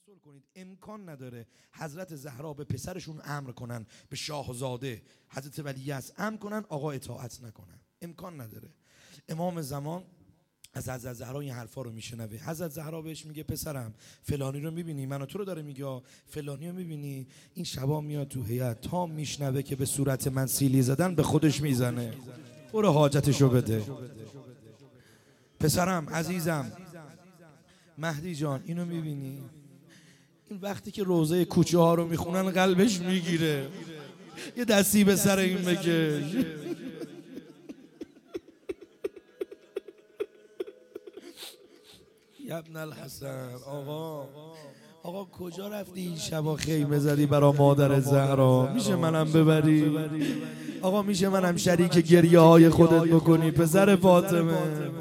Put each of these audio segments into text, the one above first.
تناسل کنید. امکان نداره حضرت زهرا به پسرشون امر کنن، به شاهزاده حضرت ولیعصر امر کنن آقا اطاعت نکنن. امکان نداره. امام زمان از حضرت زهرا این حرفا رو میشنوه. حضرت زهرا بهش میگه پسرم فلانی رو میبینی؟ منو تو رو داره میگه. فلانی رو میبینی؟ این شبا میاد تو هیئت تا میشنوه که به صورت من سیلی زدن به خودش میزنه. برو حاجتشو بده. پسرم عزیزم مهدی جان اینو میبینی؟ این وقتی که روزه کوچه ها رو میخونن قلبش میگیره. یه دستی به سر این بکش. ابن الحسن آقا کجا رفتی این شبا خیمه زدی برا مادر زهرا؟ میشه منم ببری؟ آقا میشه منم شریک گریه های خودت بکنی پسر فاطمه؟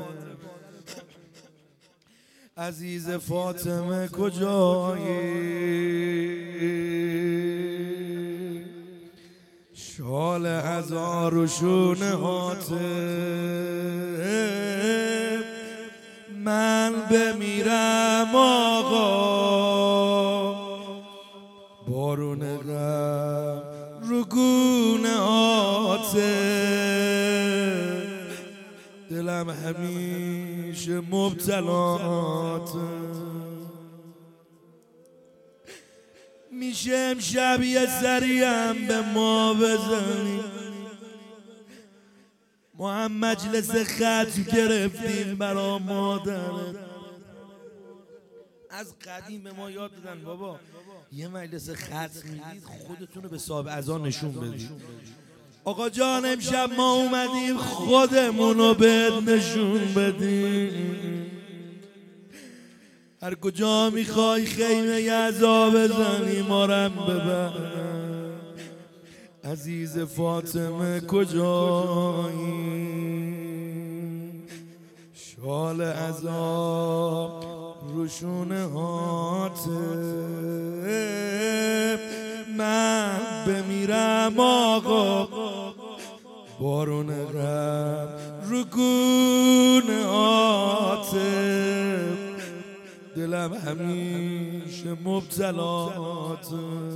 عزیز فاطمه کجایی؟ شال هزار و شونه هاته من بمیرم آقا بارون غم رو گونه هاته دلم همیشه مبتلاته میشه امشب یه سریم به ما بزنی؟ ما هم مجلس خط گرفتیم برا مادرت. از قدیم به ما یاد دادن بابا یه مجلس خط میدید خودتون رو به صاحب اذان نشون بدید. آقا جان امشب ما اومدیم خودمون رو بهت نشون بدیم. هر کجا میخوای خیمه عزا بزنی ما رم ببر. عزیز فاطمه کجایی؟ شال عذاب روشونه هاته من بمیرم آقا بارون غم رو گونه هاته دلم همیشه مبتلاته.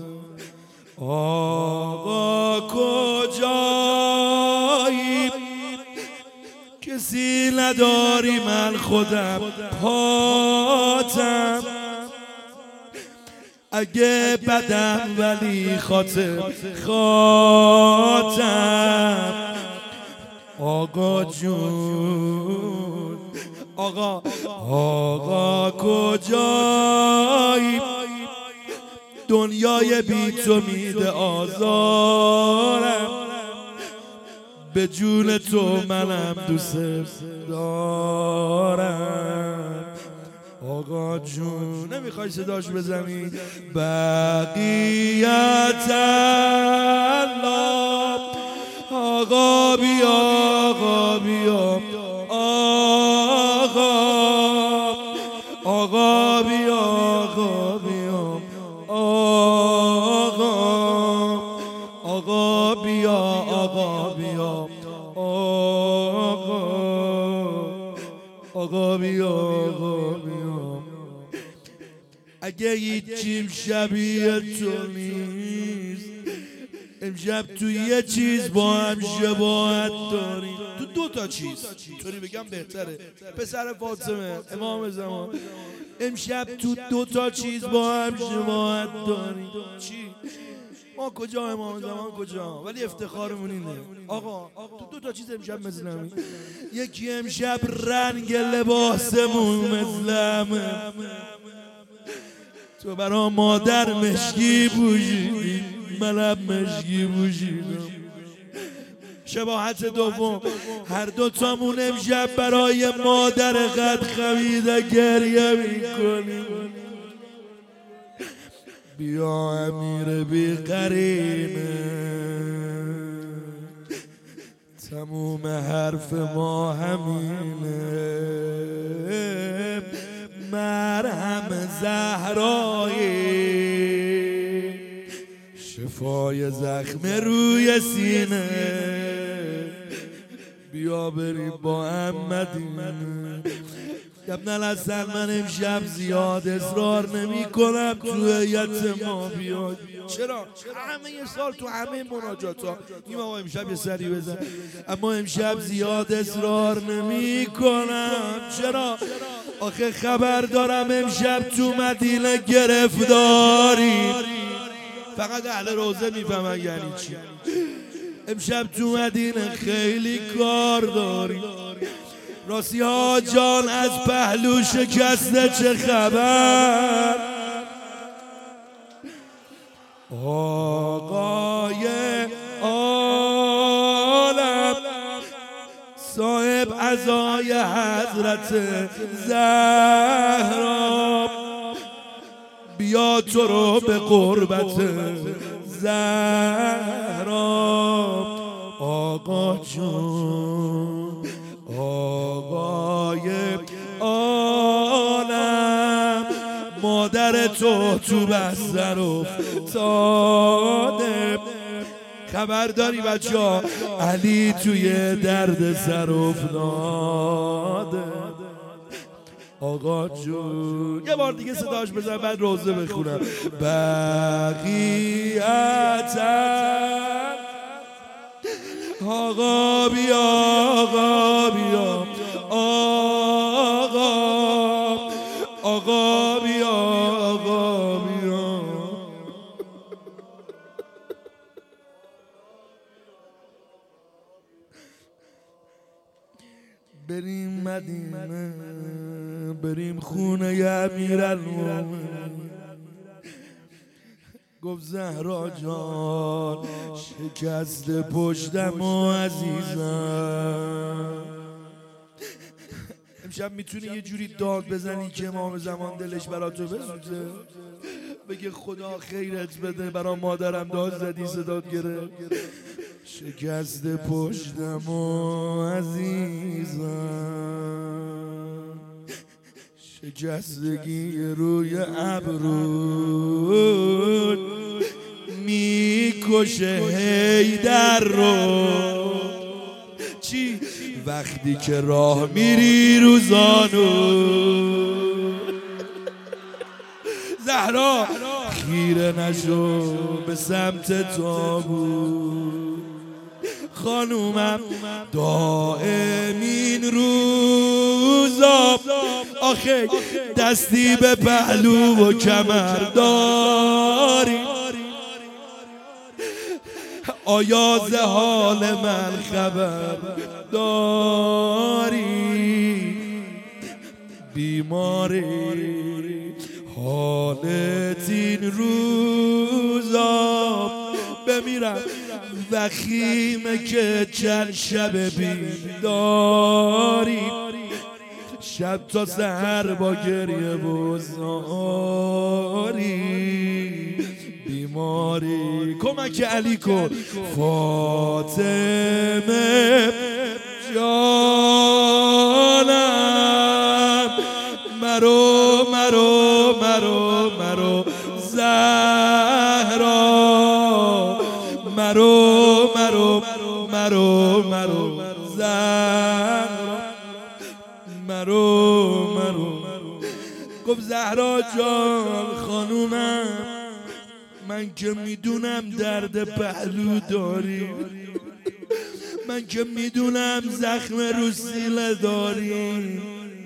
آقا کجایی؟ کسی نداری من خودم پاتم. اگه بدم ولی خاطر خاتم. آقا جون آقا کجایی؟ دنیای بی تو میده آزارم به جون تو منم دوست دارم. آقا جون نمیخوای صداش بزنی؟ بقیت الله آقا بیا آقا بیا آقا بیا آقا بیا آقا بیا آقا بیا آقا بیا آقا بیا. اگه هیچیم شبیه تو نیست امشب تو یه چیز با هم شباهت داریم. تو دو تا چیز اینطوری بگم بهتره پسر فاطمه امام زمان. امشب تو دو تا چیز با هم شباهت داریم. چی؟ ما کجا امام زمان کجا؟ ولی افتخارمون اینه آقا تو دو تا چیز امشب مثل همین. یکی امشب رنگ لباسمون مثل همه. تو برا مادر مشکی پوشیدی منم مشکی پوشیدم. شباهت دوم هر دو تامون امشب برای مادر قد خمیده گریه میکنیم. بیا امیر بی قرینه تموم حرف ما همینه. مرهم زهرایی شفای زخم روی سینه. بیا بریم با هم مدینه. ابن الحسن من امشب زیاد اصرار نمی کنم تو هیئت ما بیاد. چرا؟ همه سال تو همه مناجات ها این آقا امشب یه سری بزن، اما امشب زیاد اصرار نمی کنم. چرا؟ آخه خبر دارم امشب تو مدینه گرفتاری. فقط اهل روزه میفهمن یعنی چی. امشب تو مدینه خیلی کار داری. راستی ها جان از پهلو شکسته چه خبر؟ آقای عالم صاحب عزای حضرت زهرا بیا تو رو به قربت زهرا. آقا جون آقای عالم مادر تو بستر افتاده. خبر داری بچه ها علی توی درد سر افتاده. آقا جون یه بار دیگه صداش بزن بعد روزه بخونم. بقیتن آقا بیا آقا بیا آقا بیا آقا بیا. بریم مدینه بریم خونه امیرالمومنین. گفت زهرا جان شکست پشتم و عزیزم. امشب میتونی یه جوری داد بزنی که امام زمان دلش برا تو بسوزه، بگه خدا خیرت بده برا مادرم داد زدی صدات گرفت. شکست پشتم و عزیزم شکستگی روی ابرود میکشه حیدر رو. چی؟ وقتی که راه میری رو زانو زهرا خیره نشو به سمت تابوت. خانومم دائم این روزا آخه دستی به پهلو و کمر داری. آیا ز حال من خبر داری؟ بیماری حالت این روزا بمیرم وخیمه که چند شب بیداری. شب تا سحر با گریه و زاری. بیماری کمک علی کن فاطمه جانم مرو مرو مرو مرو زهرا مرو مرو مرو مرو زهرا مرو مرو. گفت زهرا جان خانومم من که میدونم درد پهلو داری، من که میدونم زخم رو سینه داری.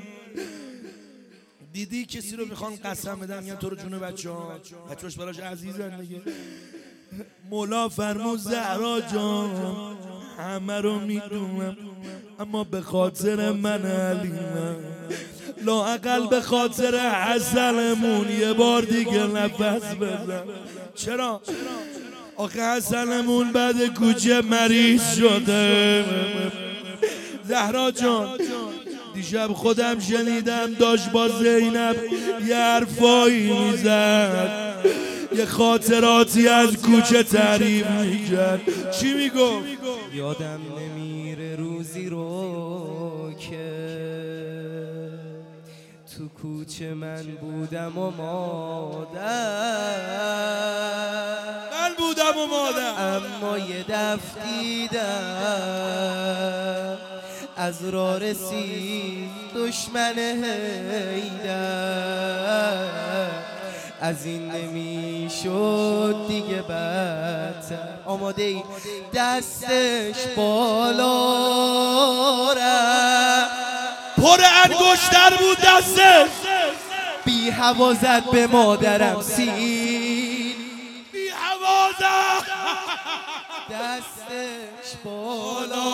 دیدی کسی رو میخوان قسم بدن میگن تو رو جون بچه‌ها بچه‌اش براش عزیزن دیگه. مولا فرمود زهرا جان همه رو میدونم اما به خاطر من علیمم، لااقل به خاطر حسنمون یه بار دیگه نفس بزن. چرا؟ آخه حسنمون بعد کوچه مریض شده. زهرا جان دیشب خودم شنیدم داشت با زینب یه حرفایی میزد، یه خاطراتی از کوچه تعریف میکرد. چی میگفت؟ یادم نمیره روزی رو که تو کوچه من بودم و من بودم و مادر، اما یه دفع دیدم از راه رسید دشمن حیدر، از این نمیشد دیگه بدتر. آماده ای؟ دستش بالا رفت، پر انگشتر بود دستش، بی هوا زد به مادرم سیل، بی هوا زد دستش بالا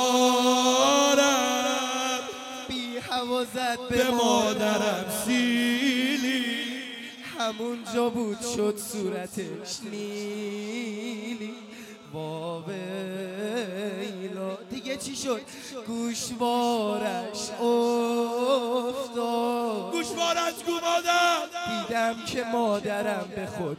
رفت، بی هوا زد به مادرم سیلی. همونجا بود شد صورتش نیلی. واویلا دیگه چی شد؟ گوشوارش افتاد، گوشوارش گمادم، دیدم که مادرم به خود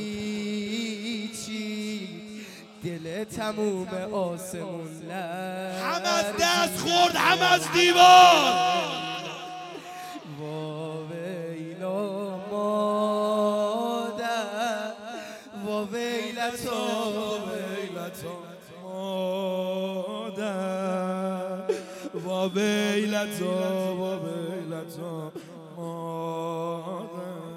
پیچید، دل تموم آسمون لرزید، هم از دست خورد هم از دیوار. واویلا مادر، واویلتا مادر، واویلتا واویلتا مادر،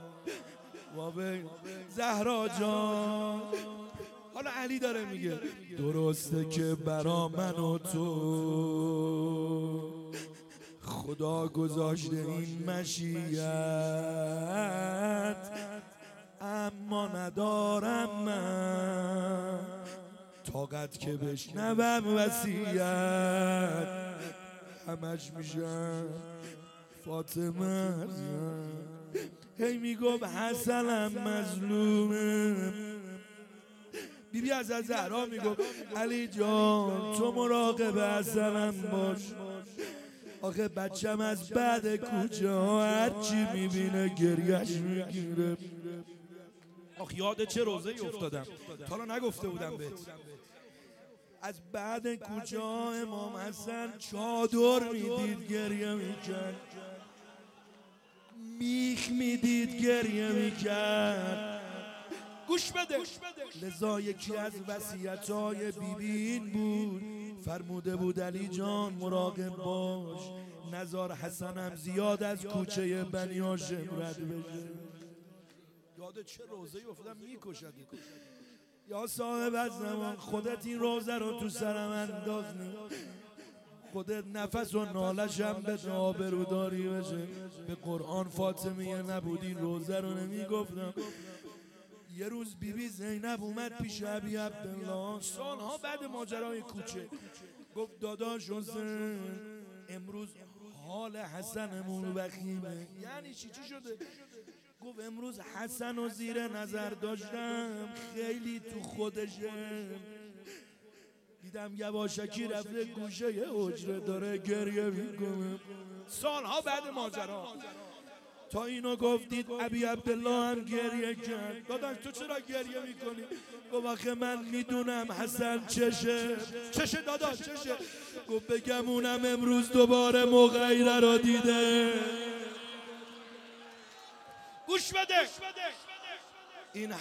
زهرا جان. حالا علی داره میگه درسته که برا من و تو خدا گذاشته این مشیت، اما ندارم من طاقت که بشنوم وصیت، همش میشم فاطمه. هی میگم حسنم مظلومه، بیبی از زهرا میگم علی جان تو مراقب حسنم باش، آخه بچم از بعد کوچه ها هرچی میبینه گریش میگیره. آخ یاد چه روزه ای افتادم تا حالا نگفته بودم بهت. از بعد کوچه ها امام حسن چادر میدید گریه میکرد، میخ میدید گریه میکرد. گوش بده. لذا یکی از وصیت‌های بیبی این بود، فرموده بود علی جان مراقب باش نزار حسنم زیاد از کوچه بنی هاشم رد بشه. یاد چه روزه‌ای افتادم میکشد. یا صاحب از زمان خودت این روزه رو تو سرم انداختی، خودت نفس و نالشم به آبروداری بشه. به قرآن فاطمیه نبودی روزه رو نمیگفتم. یه روز بیبی زینب اومد پیش ابی عبدالله سالها بعد ماجرای کوچه، گفت داداش حسین امروز حال حسنمون وخیمه. یعنی چی شده؟ گفت امروز حسن و زیر نظر داشتم، خیلی تو خودشه، دیدم یواشکی رفته گوشه یه حجره داره گریه میکنه. سالها بعد ماجرا تا اینو گفتید ابی عبدالله هم گریه کرد. داداش تو چرا گریه میکنی؟ گفت آخه من میدونم حسن چشه داداش چشه. گفت بگم اونم امروز دوباره مغیره رو دیده. گوش بده. این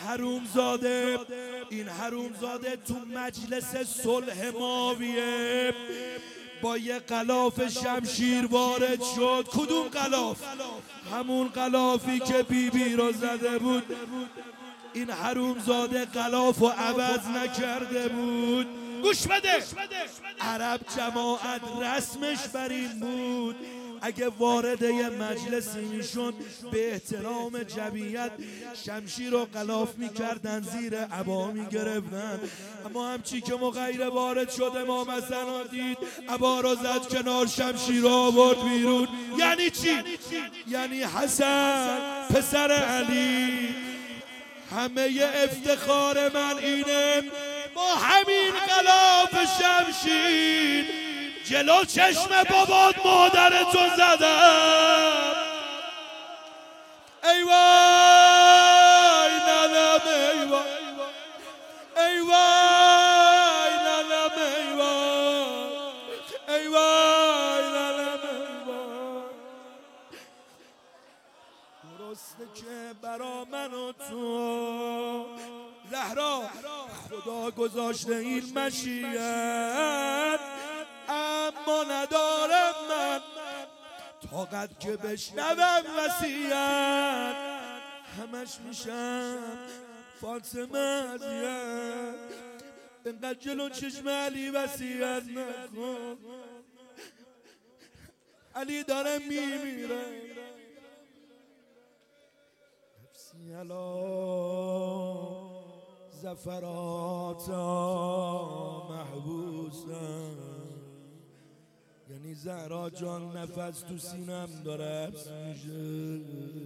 حرومزاده تو مجلس صلح معاویه با یه غلاف شمشیر وارد شد. کدوم غلاف؟ همون غلافی که بیبی رو زده بود. این حرومزاده غلاف رو عوض نکرده بود. گوش بده. عرب جماعت رسمش بر این بود اگه وارد یه مجلسی میشون به احترام جمعیت شمشیر و غلاف میکردن، زیر عبا میگرفتن. اما همچی که مغیره وارد شد امام حسن دید عبا رو زد کنار، شمشیر رو آورد بیرون. یعنی چی؟ یعنی حسن پسر علی همه افتخار من اینه، با همین غلاف شمشیر جلو چشم بابات مادرتو زدم. ای وای ننم، ای وای، ای وای ننم، ای وای، ای وای ننم، ای وای. درسته که برا من و تو زهرا خدا گذاشته این مشیت، اما اما ندارم من طاقت که بشنوم وصیت همش میشم فاطمه اذیت اینقدر جلو چشم علی وصیت نکن علی داره میمیره نفسی علا زفرات محبوسم یعنی زهرا جان نفس تو سینم داره حبس میشه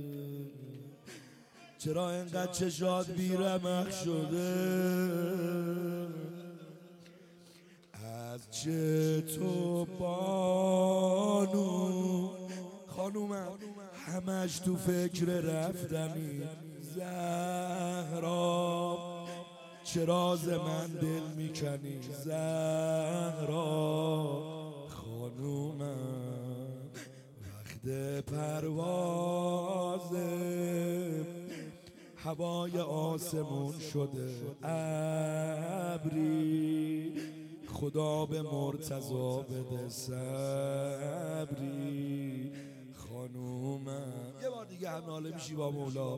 چرا اینقدر چشات بیرمق شده از چه تو بانو خانومم همش تو فکر رفتنی زهرا چرا ز من دل میکنی زهرا خانومم وقت پروازه هوای آسمون شده ابری خدا به مرتضی بده صبری خانومم یه بار دیگه هم ناله میشی با مولا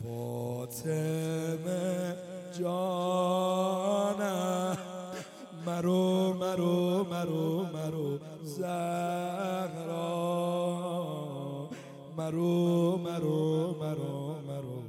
فاطمه جانم مرو مرو مرو مرو زهرا مرو مرو مرو مرو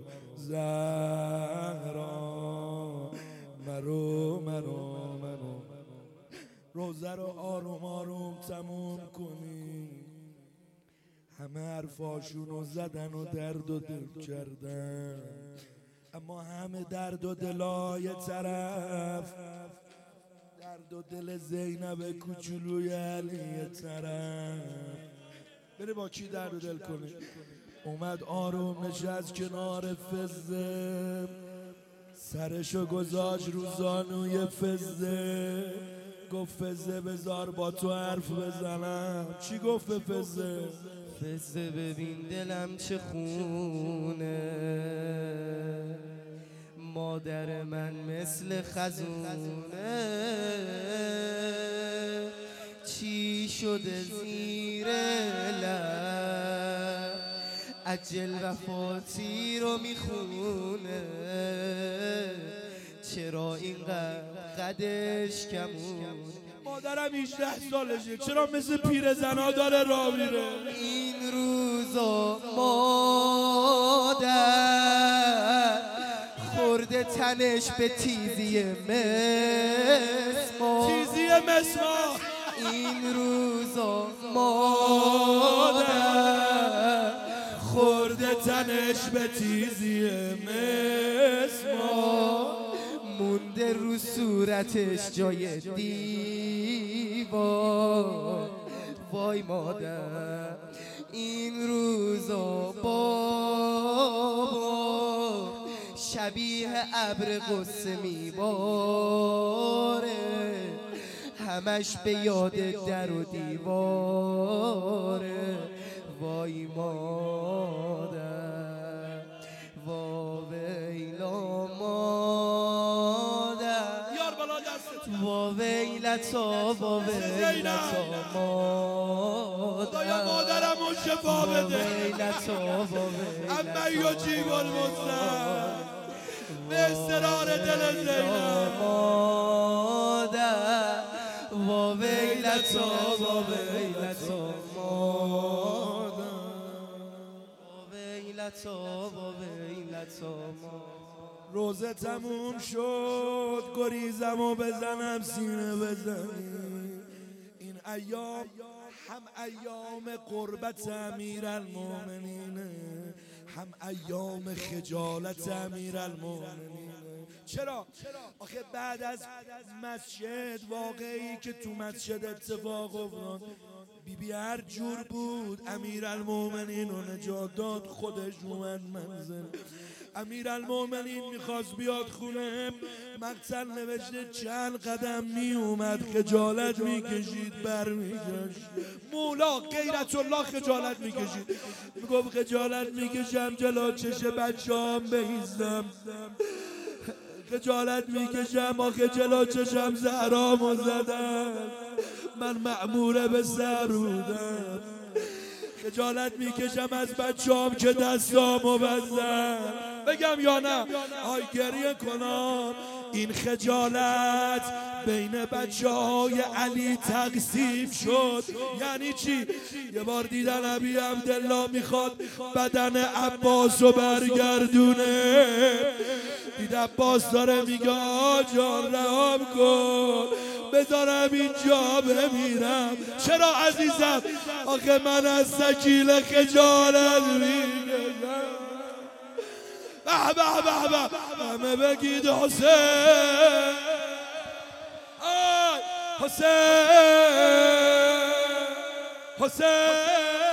زهرا مرو مرو مرو روزه رو آروم آروم تموم کنی همه حرفاشونو زدن و درد و دل کردن اما همه درد و دلای طرف درد و دل زینب کوچولوی علی طرف بره با کی درد و دل کنه اومد آروم نشست کنار فزه سرشو گذاشت رو زانوی فزه گفت فزه بذار با تو حرف بزنم چی گفت به فزه؟ فزه ببین دلم چه خونه مادر من مثل خزونه چی شده زیر لب عجل وفاتی رو میخونه چرا اینقدر قدش کمون مادرم 18 سالشه چرا مثل پیرزنا داره راه میره این روزا مادر خورده تنش به تیزی مسمار تیزی مسمار این روزا مادر خورده تنش به تیزی مسمار مونده رو صورتش جای دیوار وای مادر این روزا بابا شبیه ابر قصه میباره همش به یاد در و دیواره وای مادر واویلا مادر یار بالا دستت واویلتا واویلتا مادر خدایا مادرمو شفا بده واویلتا واویلتا اما یجیب المضطر به اصرار دل زینب مادر واویلتا واویلتا مادر واویلتا واویلتا مادر روزه تموم شد گریزمو بزنم سینه بزنی این ایام هم ایام قربت امیرالمومنینه هم ایام خجالت امیرالمومنینه چرا؟ آخه بعد از مسجد واقعی که تو مسجد اتفاق افتاد بیبی هر جور بود امیرالمومنین رو نجات داد خودش اومد منزل امیرالمومنین میخواست بیاد خونه مقتل نوشته چند قدم میومد خجالت میکشید برمیگشت مولا غیرت الله خجالت میکشید میگفت خجالت میکشم جلو چش بچه‌ام بیستم خجالت میکشم آخه جلو چشم زهرامو زدم، من مأمور به سر بودم. خجالت میکشم از بچه‌ام که دستامو بستن. بگم یا نه؟ آی گریه کنم. این خجالت بین بچه‌های علی تقسیم شد. یعنی چی؟ یه بار دیدن ابی عبدالله میخواد بدن عباسو برگردونه، دید عباس داره میگه آجان رهام کن بذارم اینجا بمیرم. چرا عزیزم؟ آخه من از سکیل خجالت میکشم. به به به به، همه بگید حسین، حسین، حسین.